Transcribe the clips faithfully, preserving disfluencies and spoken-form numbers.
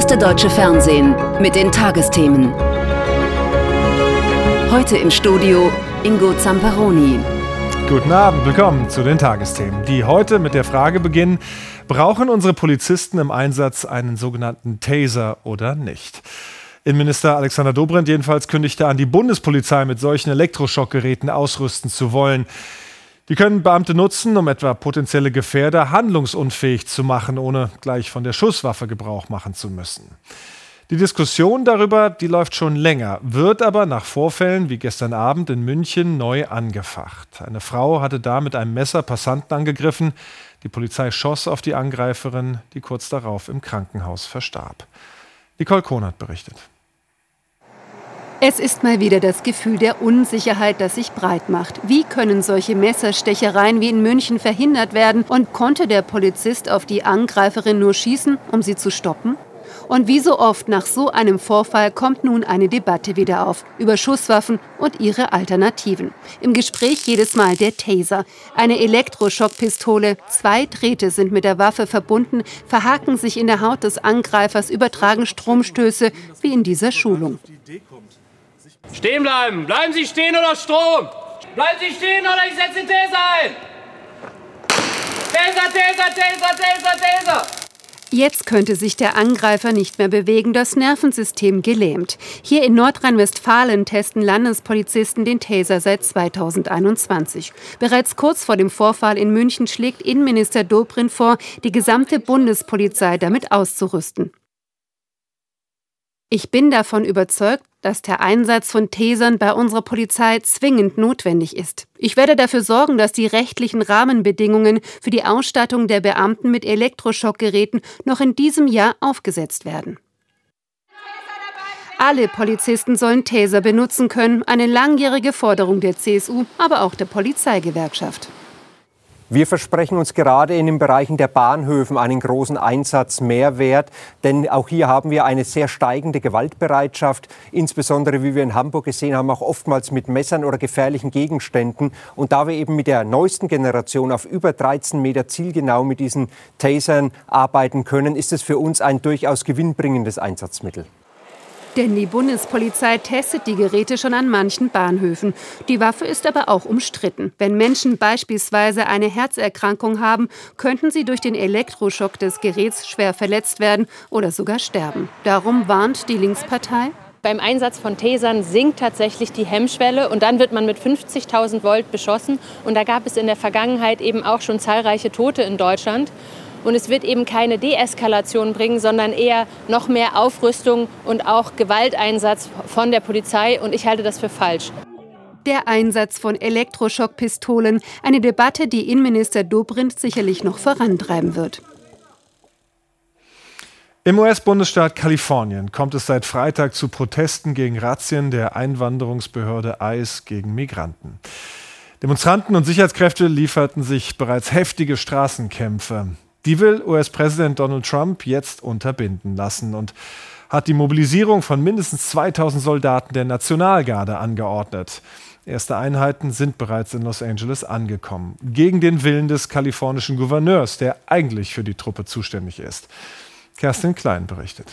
erste deutsche Fernsehen mit den Tagesthemen. Heute im Studio Ingo Zamperoni. Guten Abend, willkommen zu den Tagesthemen, die heute mit der Frage beginnen: Brauchen unsere Polizisten im Einsatz einen sogenannten Taser oder nicht? Innenminister Alexander Dobrindt jedenfalls kündigte an, die Bundespolizei mit solchen Elektroschockgeräten ausrüsten zu wollen. Die können Beamte nutzen, um etwa potenzielle Gefährder handlungsunfähig zu machen, ohne gleich von der Schusswaffe Gebrauch machen zu müssen. Die Diskussion darüber, die läuft schon länger, wird aber nach Vorfällen wie gestern Abend in München neu angefacht. Eine Frau hatte da mit einem Messer Passanten angegriffen. Die Polizei schoss auf die Angreiferin, die kurz darauf im Krankenhaus verstarb. Nicole Kohnert berichtet. Es ist mal wieder das Gefühl der Unsicherheit, das sich breit macht. Wie können solche Messerstechereien wie in München verhindert werden? Und konnte der Polizist auf die Angreiferin nur schießen, um sie zu stoppen? Und wie so oft nach so einem Vorfall kommt nun eine Debatte wieder auf über Schusswaffen und ihre Alternativen. Im Gespräch jedes Mal der Taser, eine Elektroschockpistole. Zwei Drähte sind mit der Waffe verbunden, verhaken sich in der Haut des Angreifers, übertragen Stromstöße, wie in dieser Schulung. Stehen bleiben! Bleiben Sie stehen oder Strom! Bleiben Sie stehen oder ich setze den Taser ein! Taser, Taser, Taser, Taser, Taser! Jetzt könnte sich der Angreifer nicht mehr bewegen, das Nervensystem gelähmt. Hier in Nordrhein-Westfalen testen Landespolizisten den Taser seit zweitausendeinundzwanzig. Bereits kurz vor dem Vorfall in München schlägt Innenminister Dobrindt vor, die gesamte Bundespolizei damit auszurüsten. Ich bin davon überzeugt, dass der Einsatz von Tasern bei unserer Polizei zwingend notwendig ist. Ich werde dafür sorgen, dass die rechtlichen Rahmenbedingungen für die Ausstattung der Beamten mit Elektroschockgeräten noch in diesem Jahr aufgesetzt werden. Alle Polizisten sollen Taser benutzen können, eine langjährige Forderung der C S U, aber auch der Polizeigewerkschaft. Wir versprechen uns gerade in den Bereichen der Bahnhöfen einen großen Einsatzmehrwert, denn auch hier haben wir eine sehr steigende Gewaltbereitschaft, insbesondere, wie wir in Hamburg gesehen haben, auch oftmals mit Messern oder gefährlichen Gegenständen. Und da wir eben mit der neuesten Generation auf über dreizehn Meter zielgenau mit diesen Tasern arbeiten können, ist es für uns ein durchaus gewinnbringendes Einsatzmittel. Denn die Bundespolizei testet die Geräte schon an manchen Bahnhöfen. Die Waffe ist aber auch umstritten. Wenn Menschen beispielsweise eine Herzerkrankung haben, könnten sie durch den Elektroschock des Geräts schwer verletzt werden oder sogar sterben. Darum warnt die Linkspartei: Beim Einsatz von Tasern sinkt tatsächlich die Hemmschwelle und dann wird man mit fünfzigtausend Volt beschossen. Und da gab es in der Vergangenheit eben auch schon zahlreiche Tote in Deutschland. Und es wird eben keine Deeskalation bringen, sondern eher noch mehr Aufrüstung und auch Gewalteinsatz von der Polizei. Und ich halte das für falsch. Der Einsatz von Elektroschockpistolen, eine Debatte, die Innenminister Dobrindt sicherlich noch vorantreiben wird. Im U S-Bundesstaat Kalifornien kommt es seit Freitag zu Protesten gegen Razzien der Einwanderungsbehörde ICE gegen Migranten. Demonstranten und Sicherheitskräfte lieferten sich bereits heftige Straßenkämpfe. Die will U S-Präsident Donald Trump jetzt unterbinden lassen und hat die Mobilisierung von mindestens zweitausend Soldaten der Nationalgarde angeordnet. Erste Einheiten sind bereits in Los Angeles angekommen, gegen den Willen des kalifornischen Gouverneurs, der eigentlich für die Truppe zuständig ist. Kerstin Klein berichtet.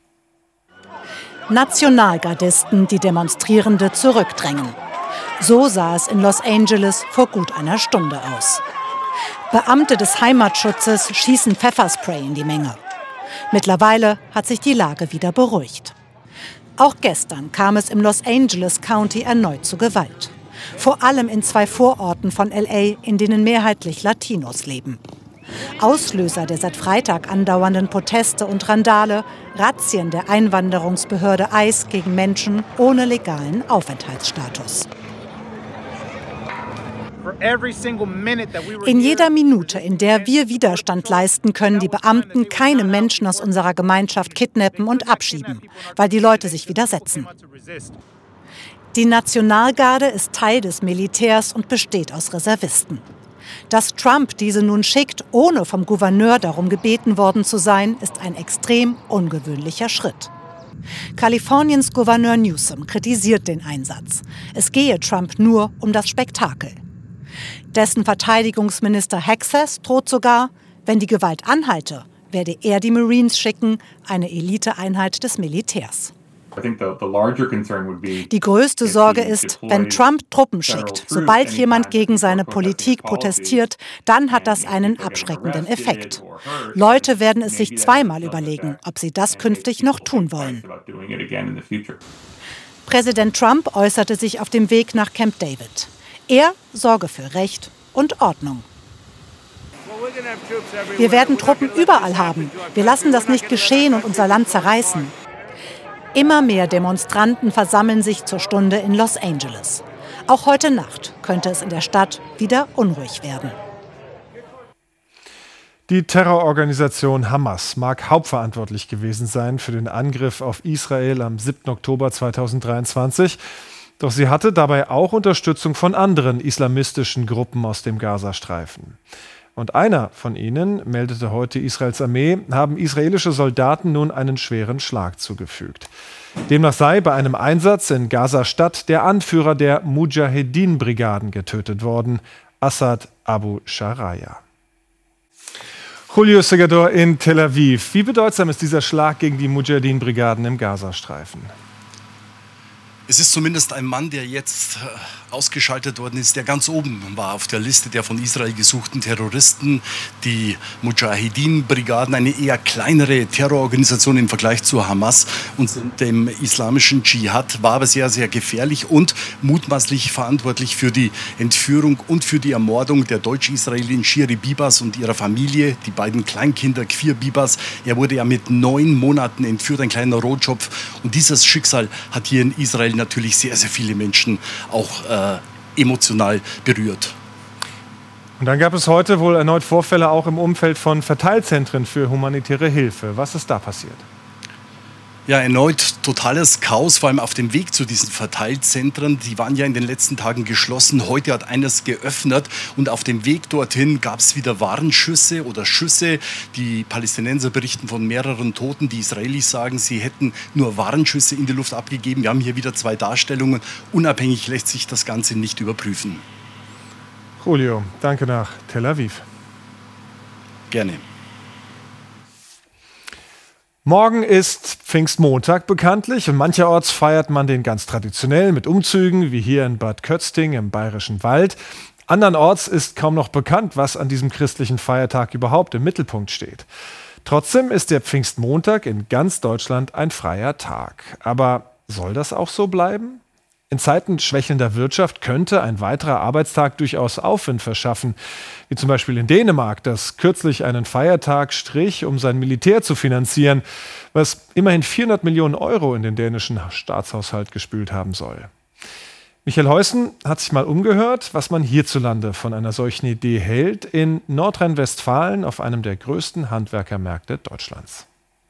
Nationalgardisten, die Demonstrierende zurückdrängen. So sah es in Los Angeles vor gut einer Stunde aus. Beamte des Heimatschutzes schießen Pfefferspray in die Menge. Mittlerweile hat sich die Lage wieder beruhigt. Auch gestern kam es im Los Angeles County erneut zu Gewalt. Vor allem in zwei Vororten von L A, in denen mehrheitlich Latinos leben. Auslöser der seit Freitag andauernden Proteste und Randale: Razzien der Einwanderungsbehörde ICE gegen Menschen ohne legalen Aufenthaltsstatus. In jeder Minute, in der wir Widerstand leisten, können die Beamten keine Menschen aus unserer Gemeinschaft kidnappen und abschieben, weil die Leute sich widersetzen. Die Nationalgarde ist Teil des Militärs und besteht aus Reservisten. Dass Trump diese nun schickt, ohne vom Gouverneur darum gebeten worden zu sein, ist ein extrem ungewöhnlicher Schritt. Kaliforniens Gouverneur Newsom kritisiert den Einsatz. Es gehe Trump nur um das Spektakel. Dessen Verteidigungsminister Hexas droht sogar: Wenn die Gewalt anhalte, werde er die Marines schicken, eine Eliteeinheit des Militärs. Die größte Sorge ist, wenn Trump Truppen schickt, sobald jemand gegen seine Politik protestiert, dann hat das einen abschreckenden Effekt. Leute werden es sich zweimal überlegen, ob sie das künftig noch tun wollen. Präsident Trump äußerte sich auf dem Weg nach Camp David. Er sorge für Recht und Ordnung. Wir werden Truppen überall haben. Wir lassen das nicht geschehen und unser Land zerreißen. Immer mehr Demonstranten versammeln sich zur Stunde in Los Angeles. Auch heute Nacht könnte es in der Stadt wieder unruhig werden. Die Terrororganisation Hamas mag hauptverantwortlich gewesen sein für den Angriff auf Israel am siebten Oktober zweitausenddreiundzwanzig. Doch sie hatte dabei auch Unterstützung von anderen islamistischen Gruppen aus dem Gazastreifen. Und einer von ihnen, meldete heute Israels Armee, haben israelische Soldaten nun einen schweren Schlag zugefügt. Demnach sei bei einem Einsatz in Gaza-Stadt der Anführer der Mujahedin-Brigaden getötet worden, Assad Abu Sharaya. Julio Segador in Tel Aviv. Wie bedeutsam ist dieser Schlag gegen die Mujahedin-Brigaden im Gazastreifen? Es ist zumindest ein Mann, der jetzt ausgeschaltet worden ist, der ganz oben war auf der Liste der von Israel gesuchten Terroristen. Die Mujahedin-Brigaden, eine eher kleinere Terrororganisation im Vergleich zur Hamas und dem islamischen Dschihad, war aber sehr, sehr gefährlich und mutmaßlich verantwortlich für die Entführung und für die Ermordung der Deutsch-Israelin Shiri Bibas und ihrer Familie, die beiden Kleinkinder Kfir Bibas. Er wurde ja mit neun Monaten entführt, ein kleiner Rotschopf. Und dieses Schicksal hat hier in Israel natürlich sehr, sehr viele Menschen auch äh, emotional berührt. Und dann gab es heute wohl erneut Vorfälle auch im Umfeld von Verteilzentren für humanitäre Hilfe. Was ist da passiert? Ja, erneut totales Chaos, vor allem auf dem Weg zu diesen Verteilzentren. Die waren ja in den letzten Tagen geschlossen. Heute hat eines geöffnet und auf dem Weg dorthin gab es wieder Warnschüsse oder Schüsse. Die Palästinenser berichten von mehreren Toten. Die Israelis sagen, sie hätten nur Warnschüsse in die Luft abgegeben. Wir haben hier wieder zwei Darstellungen. Unabhängig lässt sich das Ganze nicht überprüfen. Julio, danke nach Tel Aviv. Gerne. Morgen ist Pfingstmontag bekanntlich und mancherorts feiert man den ganz traditionell mit Umzügen, wie hier in Bad Kötzting im Bayerischen Wald. Andernorts ist kaum noch bekannt, was an diesem christlichen Feiertag überhaupt im Mittelpunkt steht. Trotzdem ist der Pfingstmontag in ganz Deutschland ein freier Tag. Aber soll das auch so bleiben? In Zeiten schwächelnder Wirtschaft könnte ein weiterer Arbeitstag durchaus Aufwind verschaffen, wie zum Beispiel in Dänemark, das kürzlich einen Feiertag strich, um sein Militär zu finanzieren, was immerhin vierhundert Millionen Euro in den dänischen Staatshaushalt gespült haben soll. Michael Heusen hat sich mal umgehört, was man hierzulande von einer solchen Idee hält, in Nordrhein-Westfalen auf einem der größten Handwerkermärkte Deutschlands.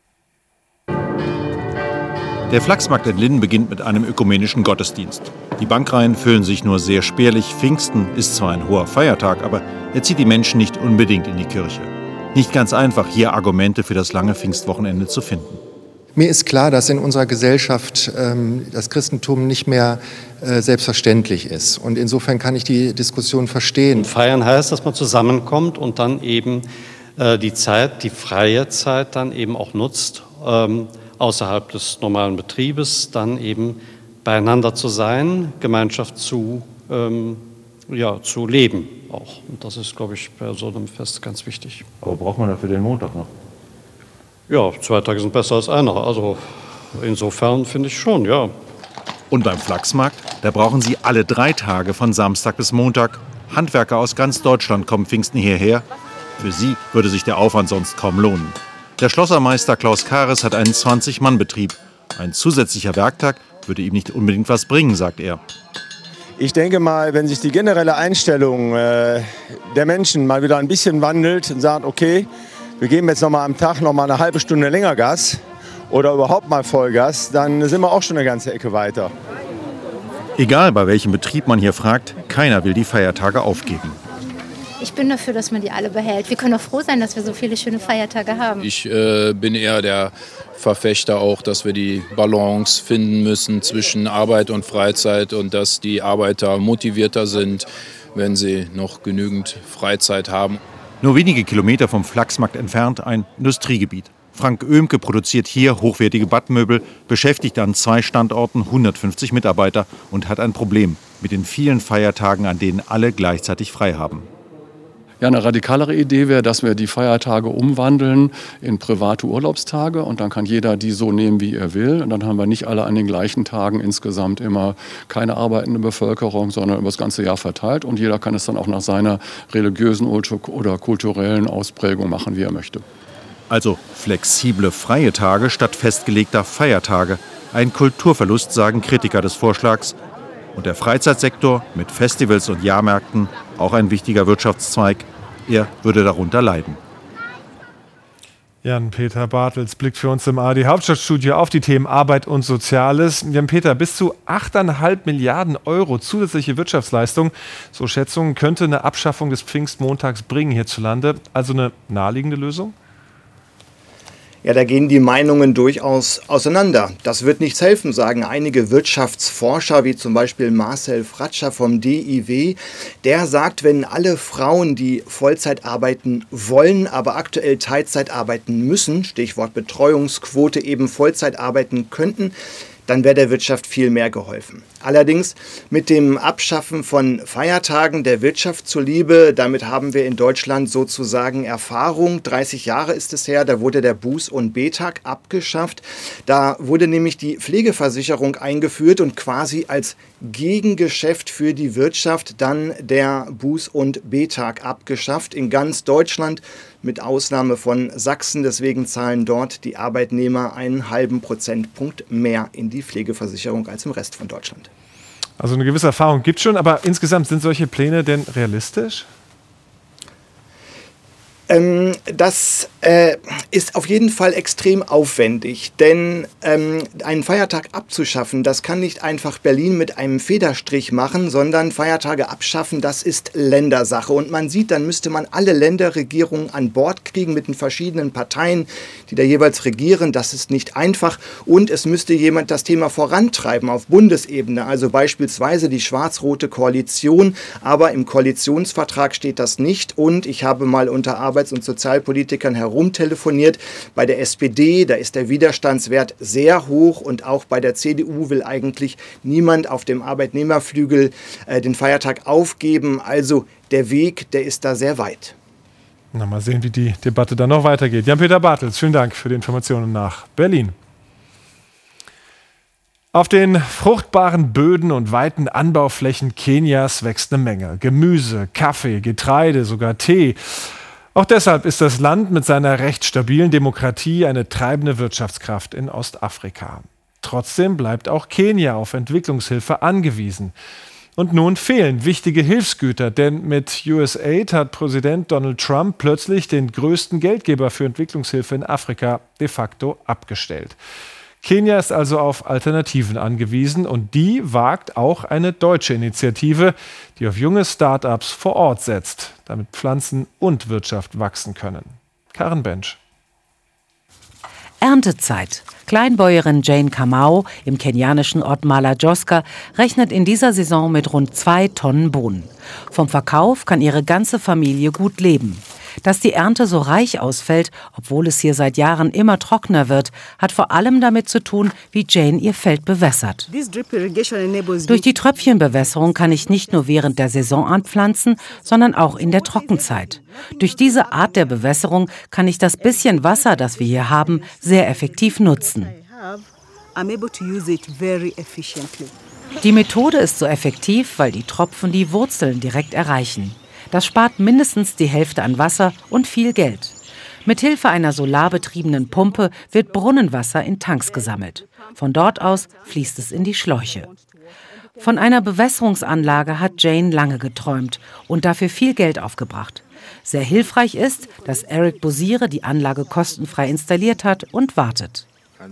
Der Flachsmarkt in Linden beginnt mit einem ökumenischen Gottesdienst. Die Bankreihen füllen sich nur sehr spärlich. Pfingsten ist zwar ein hoher Feiertag, aber er zieht die Menschen nicht unbedingt in die Kirche. Nicht ganz einfach, hier Argumente für das lange Pfingstwochenende zu finden. Mir ist klar, dass in unserer Gesellschaft ähm, das Christentum nicht mehr äh, selbstverständlich ist. Und insofern kann ich die Diskussion verstehen. Und feiern heißt, dass man zusammenkommt und dann eben äh, die Zeit, die freie Zeit dann eben auch nutzt, ähm, außerhalb des normalen Betriebes dann eben beieinander zu sein, Gemeinschaft zu, ähm, ja, zu leben auch. Und das ist, glaube ich, bei so einem Fest ganz wichtig. Aber braucht man dafür den Montag noch? Ja, zwei Tage sind besser als einer. Also insofern finde ich schon, ja. Und beim Flachsmarkt, da brauchen Sie alle drei Tage von Samstag bis Montag. Handwerker aus ganz Deutschland kommen Pfingsten hierher. Für sie würde sich der Aufwand sonst kaum lohnen. Der Schlossermeister Klaus Kares hat einen zwanzig-Mann-Betrieb. Ein zusätzlicher Werktag würde ihm nicht unbedingt was bringen, sagt er. Ich denke mal, wenn sich die generelle Einstellung äh, der Menschen mal wieder ein bisschen wandelt und sagt, okay, wir geben jetzt noch mal am Tag noch mal eine halbe Stunde länger Gas oder überhaupt mal Vollgas, dann sind wir auch schon eine ganze Ecke weiter. Egal, bei welchem Betrieb man hier fragt, keiner will die Feiertage aufgeben. Ich bin dafür, dass man die alle behält. Wir können auch froh sein, dass wir so viele schöne Feiertage haben. Ich äh, bin eher der Verfechter auch, dass wir die Balance finden müssen zwischen Arbeit und Freizeit und dass die Arbeiter motivierter sind, wenn sie noch genügend Freizeit haben. Nur wenige Kilometer vom Flachsmarkt entfernt ein Industriegebiet. Frank Oehmke produziert hier hochwertige Badmöbel, beschäftigt an zwei Standorten hundertfünfzig Mitarbeiter und hat ein Problem mit den vielen Feiertagen, an denen alle gleichzeitig frei haben. Ja, eine radikalere Idee wäre, dass wir die Feiertage umwandeln in private Urlaubstage und dann kann jeder die so nehmen, wie er will. Und dann haben wir nicht alle an den gleichen Tagen insgesamt immer keine arbeitende Bevölkerung, sondern über das ganze Jahr verteilt. Und jeder kann es dann auch nach seiner religiösen oder kulturellen Ausprägung machen, wie er möchte. Also flexible freie Tage statt festgelegter Feiertage. Ein Kulturverlust, sagen Kritiker des Vorschlags. Und der Freizeitsektor mit Festivals und Jahrmärkten, auch ein wichtiger Wirtschaftszweig, er würde darunter leiden. Jan-Peter Bartels blickt für uns im A R D-Hauptstadtstudio auf die Themen Arbeit und Soziales. Jan-Peter, bis zu acht Komma fünf Milliarden Euro zusätzliche Wirtschaftsleistung, so Schätzungen, könnte eine Abschaffung des Pfingstmontags bringen hierzulande. Also eine naheliegende Lösung? Ja, da gehen die Meinungen durchaus auseinander. Das wird nichts helfen, sagen einige Wirtschaftsforscher, wie zum Beispiel Marcel Fratscher vom D I W. Der sagt, wenn alle Frauen, die Vollzeit arbeiten wollen, aber aktuell Teilzeit arbeiten müssen, Stichwort Betreuungsquote, eben Vollzeit arbeiten könnten, dann wäre der Wirtschaft viel mehr geholfen. Allerdings mit dem Abschaffen von Feiertagen der Wirtschaft zuliebe, damit haben wir in Deutschland sozusagen Erfahrung. dreißig Jahre ist es her, da wurde der Buß- und B-Tag abgeschafft. Da wurde nämlich die Pflegeversicherung eingeführt und quasi als Gegengeschäft für die Wirtschaft dann der Buß- und B-Tag abgeschafft. In ganz Deutschland mit Ausnahme von Sachsen. Deswegen zahlen dort die Arbeitnehmer einen halben Prozentpunkt mehr in die Pflegeversicherung als im Rest von Deutschland. Also eine gewisse Erfahrung gibt es schon, aber insgesamt sind solche Pläne denn realistisch? Ähm, das äh, ist auf jeden Fall extrem aufwendig, denn ähm, einen Feiertag abzuschaffen, das kann nicht einfach Berlin mit einem Federstrich machen, sondern Feiertage abschaffen, das ist Ländersache. Und man sieht, dann müsste man alle Länderregierungen an Bord kriegen mit den verschiedenen Parteien, die da jeweils regieren. Das ist nicht einfach. Und es müsste jemand das Thema vorantreiben auf Bundesebene, also beispielsweise die schwarz-rote Koalition. Aber im Koalitionsvertrag steht das nicht. Und ich habe mal unter Arbeits- und Sozialpolitikern herumtelefoniert. Bei der S P D, da ist der Widerstandswert sehr hoch und auch bei der C D U will eigentlich niemand auf dem Arbeitnehmerflügel äh, den Feiertag aufgeben. Also der Weg, der ist da sehr weit. Na, mal sehen, wie die Debatte dann noch weitergeht. Jan-Peter Bartels, vielen Dank für die Informationen nach Berlin. Auf den fruchtbaren Böden und weiten Anbauflächen Kenias wächst eine Menge. Gemüse, Kaffee, Getreide, sogar Tee. Auch deshalb ist das Land mit seiner recht stabilen Demokratie eine treibende Wirtschaftskraft in Ostafrika. Trotzdem bleibt auch Kenia auf Entwicklungshilfe angewiesen. Und nun fehlen wichtige Hilfsgüter, denn mit U S A I D hat Präsident Donald Trump plötzlich den größten Geldgeber für Entwicklungshilfe in Afrika de facto abgestellt. Kenia ist also auf Alternativen angewiesen und die wagt auch eine deutsche Initiative, die auf junge Start-ups vor Ort setzt, damit Pflanzen und Wirtschaft wachsen können. Karen Bench. Erntezeit. Kleinbäuerin Jane Kamau im kenianischen Ort Malajoska rechnet in dieser Saison mit rund zwei Tonnen Bohnen. Vom Verkauf kann ihre ganze Familie gut leben. Dass die Ernte so reich ausfällt, obwohl es hier seit Jahren immer trockener wird, hat vor allem damit zu tun, wie Jane ihr Feld bewässert. Durch die Tröpfchenbewässerung kann ich nicht nur während der Saison anpflanzen, sondern auch in der Trockenzeit. Durch diese Art der Bewässerung kann ich das bisschen Wasser, das wir hier haben, sehr effektiv nutzen. Die Methode ist so effektiv, weil die Tropfen die Wurzeln direkt erreichen. Das spart mindestens die Hälfte an Wasser und viel Geld. Mithilfe einer solarbetriebenen Pumpe wird Brunnenwasser in Tanks gesammelt. Von dort aus fließt es in die Schläuche. Von einer Bewässerungsanlage hat Jane lange geträumt und dafür viel Geld aufgebracht. Sehr hilfreich ist, dass Eric Bosire die Anlage kostenfrei installiert hat und wartet.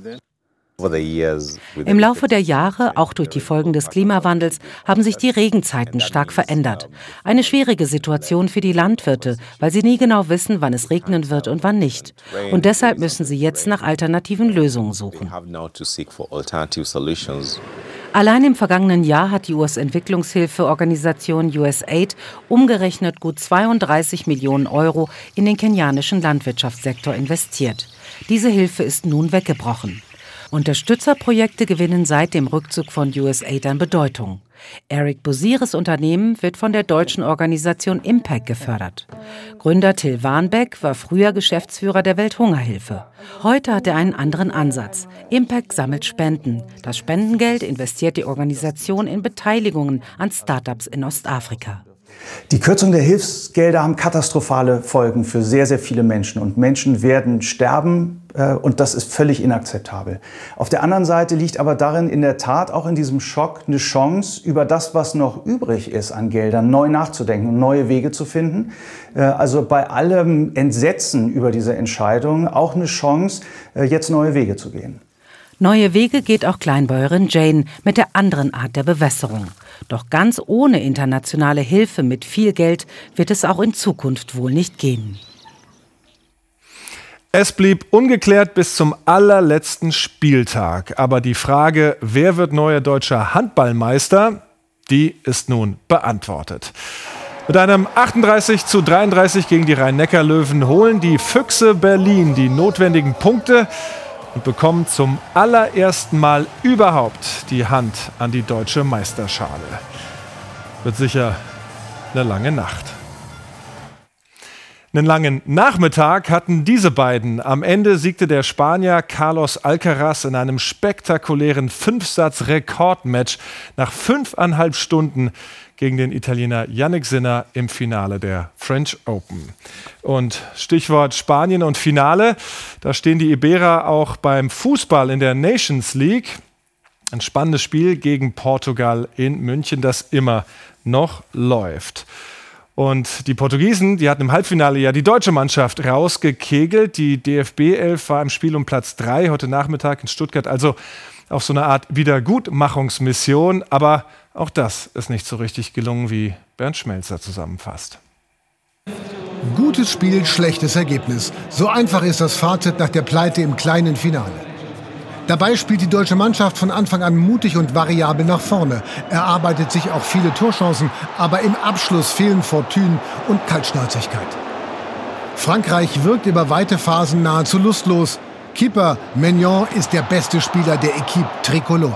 Im Laufe der Jahre, auch durch die Folgen des Klimawandels, haben sich die Regenzeiten stark verändert. Eine schwierige Situation für die Landwirte, weil sie nie genau wissen, wann es regnen wird und wann nicht. Und deshalb müssen sie jetzt nach alternativen Lösungen suchen. Allein im vergangenen Jahr hat die U S-Entwicklungshilfeorganisation U S A I D umgerechnet gut zweiunddreißig Millionen Euro in den kenianischen Landwirtschaftssektor investiert. Diese Hilfe ist nun weggebrochen. Unterstützerprojekte gewinnen seit dem Rückzug von U S A I D an Bedeutung. Eric Bosires Unternehmen wird von der deutschen Organisation Impact gefördert. Gründer Till Warnbeck war früher Geschäftsführer der Welthungerhilfe. Heute hat er einen anderen Ansatz. Impact sammelt Spenden. Das Spendengeld investiert die Organisation in Beteiligungen an Start-ups in Ostafrika. Die Kürzung der Hilfsgelder haben katastrophale Folgen für sehr, sehr viele Menschen. Und Menschen werden sterben äh, und das ist völlig inakzeptabel. Auf der anderen Seite liegt aber darin in der Tat auch in diesem Schock eine Chance, über das, was noch übrig ist an Geldern, neu nachzudenken und neue Wege zu finden. Äh, also bei allem Entsetzen über diese Entscheidung auch eine Chance, äh, jetzt neue Wege zu gehen. Neue Wege geht auch Kleinbäuerin Jane mit der anderen Art der Bewässerung. Doch ganz ohne internationale Hilfe mit viel Geld wird es auch in Zukunft wohl nicht gehen. Es blieb ungeklärt bis zum allerletzten Spieltag. Aber die Frage, wer wird neuer deutscher Handballmeister, die ist nun beantwortet. Mit einem achtunddreißig zu dreiunddreißig gegen die Rhein-Neckar-Löwen holen die Füchse Berlin die notwendigen Punkte und bekommen zum allerersten Mal überhaupt die Hand an die deutsche Meisterschale. Wird sicher eine lange Nacht. Einen langen Nachmittag hatten diese beiden. Am Ende siegte der Spanier Carlos Alcaraz in einem spektakulären Fünfsatz-Rekordmatch nach fünfeinhalb Stunden gegen den Italiener Jannik Sinner im Finale der French Open. Und Stichwort Spanien und Finale, da stehen die Iberer auch beim Fußball in der Nations League. Ein spannendes Spiel gegen Portugal in München, das immer noch läuft. Und die Portugiesen, die hatten im Halbfinale ja die deutsche Mannschaft rausgekegelt. Die D F B-Elf war im Spiel um Platz drei heute Nachmittag in Stuttgart, also auf so eine Art Wiedergutmachungsmission. Aber auch das ist nicht so richtig gelungen, wie Bernd Schmelzer zusammenfasst. Gutes Spiel, schlechtes Ergebnis. So einfach ist das Fazit nach der Pleite im kleinen Finale. Dabei spielt die deutsche Mannschaft von Anfang an mutig und variabel nach vorne. Erarbeitet sich auch viele Torchancen, aber im Abschluss fehlen Fortune und Kaltschnäuzigkeit. Frankreich wirkt über weite Phasen nahezu lustlos. Keeper Maignan ist der beste Spieler der Equipe Tricolore.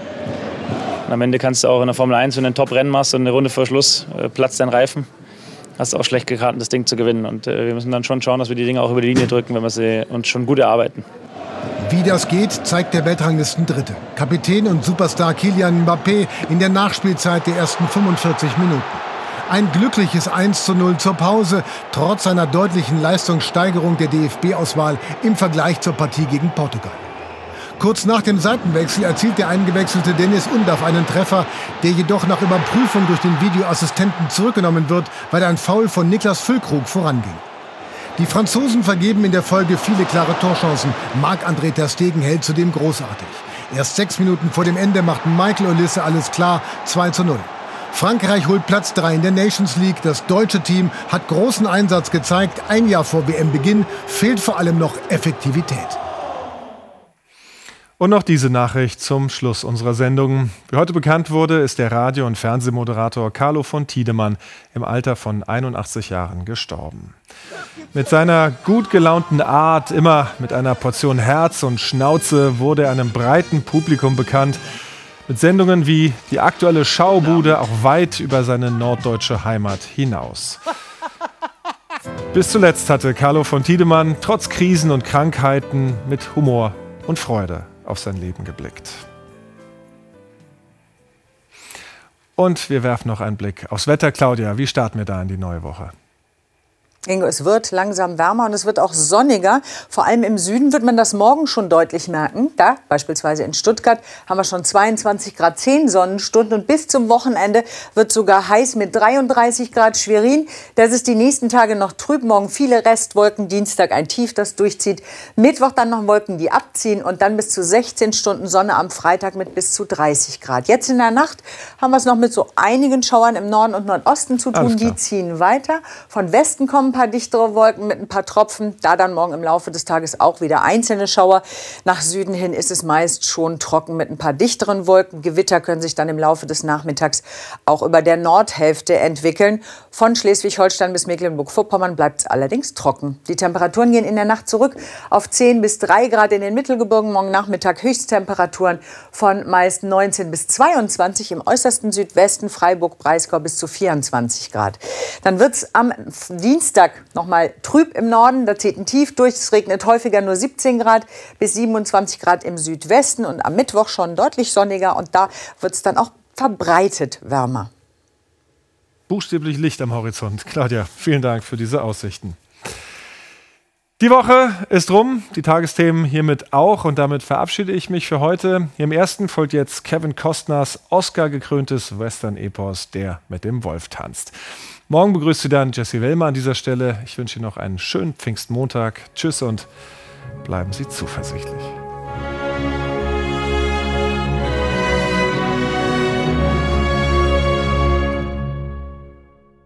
Am Ende kannst du auch in der Formel eins, wenn du ein Top-Rennen machst und eine Runde vor Schluss äh, platzt dein Reifen, hast du auch schlecht gekartet, das Ding zu gewinnen. Und äh, wir müssen dann schon schauen, dass wir die Dinge auch über die Linie drücken, wenn wir sie uns schon gut erarbeiten. Wie das geht, zeigt der Weltranglisten Dritte. Kapitän und Superstar Kylian Mbappé in der Nachspielzeit der ersten fünfundvierzig Minuten. Ein glückliches eins zu null zur Pause, trotz einer deutlichen Leistungssteigerung der D F B-Auswahl im Vergleich zur Partie gegen Portugal. Kurz nach dem Seitenwechsel erzielt der eingewechselte Dennis Undav einen Treffer, der jedoch nach Überprüfung durch den Videoassistenten zurückgenommen wird, weil ein Foul von Niklas Füllkrug voranging. Die Franzosen vergeben in der Folge viele klare Torchancen. Marc-André ter Stegen hält zudem großartig. Erst sechs Minuten vor dem Ende macht Michael Olise alles klar, zwei zu null. Frankreich holt Platz drei in der Nations League. Das deutsche Team hat großen Einsatz gezeigt. Ein Jahr vor W M-Beginn fehlt vor allem noch Effektivität. Und noch diese Nachricht zum Schluss unserer Sendung. Wie heute bekannt wurde, ist der Radio- und Fernsehmoderator Carlo von Tiedemann im Alter von einundachtzig Jahren gestorben. Mit seiner gut gelaunten Art, immer mit einer Portion Herz und Schnauze, wurde er einem breiten Publikum bekannt. Mit Sendungen wie die aktuelle Schaubude auch weit über seine norddeutsche Heimat hinaus. Bis zuletzt hatte Carlo von Tiedemann trotz Krisen und Krankheiten mit Humor und Freude auf sein Leben geblickt. Und wir werfen noch einen Blick aufs Wetter. Claudia, wie starten wir da in die neue Woche? Ingo, es wird langsam wärmer und es wird auch sonniger. Vor allem im Süden wird man das morgen schon deutlich merken. Da, beispielsweise in Stuttgart, haben wir schon zweiundzwanzig Grad, zehn Sonnenstunden. Und bis zum Wochenende wird sogar heiß mit dreiunddreißig Grad. Schwerin, das ist die nächsten Tage noch trüb. Morgen viele Restwolken, Dienstag ein Tief, das durchzieht. Mittwoch dann noch Wolken, die abziehen. Und dann bis zu sechzehn Stunden Sonne am Freitag mit bis zu dreißig Grad. Jetzt in der Nacht haben wir es noch mit so einigen Schauern im Norden und Nordosten zu tun. Die ziehen weiter. Von Westen kommen ein paar dichtere Wolken mit ein paar Tropfen. Da dann morgen im Laufe des Tages auch wieder einzelne Schauer. Nach Süden hin ist es meist schon trocken mit ein paar dichteren Wolken. Gewitter können sich dann im Laufe des Nachmittags auch über der Nordhälfte entwickeln. Von Schleswig-Holstein bis Mecklenburg-Vorpommern bleibt es allerdings trocken. Die Temperaturen gehen in der Nacht zurück auf zehn bis drei Grad in den Mittelgebirgen. Morgen Nachmittag Höchsttemperaturen von meist neunzehn bis zweiundzwanzig, im äußersten Südwesten Freiburg, Breisgau bis zu vierundzwanzig Grad. Dann wird es am Dienstag noch mal trüb im Norden, da zieht ein Tief durch, es regnet häufiger, nur siebzehn Grad bis siebenundzwanzig Grad im Südwesten und am Mittwoch schon deutlich sonniger und da wird es dann auch verbreitet wärmer. Buchstäblich Licht am Horizont. Claudia, vielen Dank für diese Aussichten. Die Woche ist rum, die Tagesthemen hiermit auch und damit verabschiede ich mich für heute. Hier im ersten folgt jetzt Kevin Costners Oscar-gekröntes Western-Epos Der mit dem Wolf tanzt. Morgen begrüßt Sie dann Jessie Wellmer an dieser Stelle. Ich wünsche Ihnen noch einen schönen Pfingstmontag. Tschüss und bleiben Sie zuversichtlich.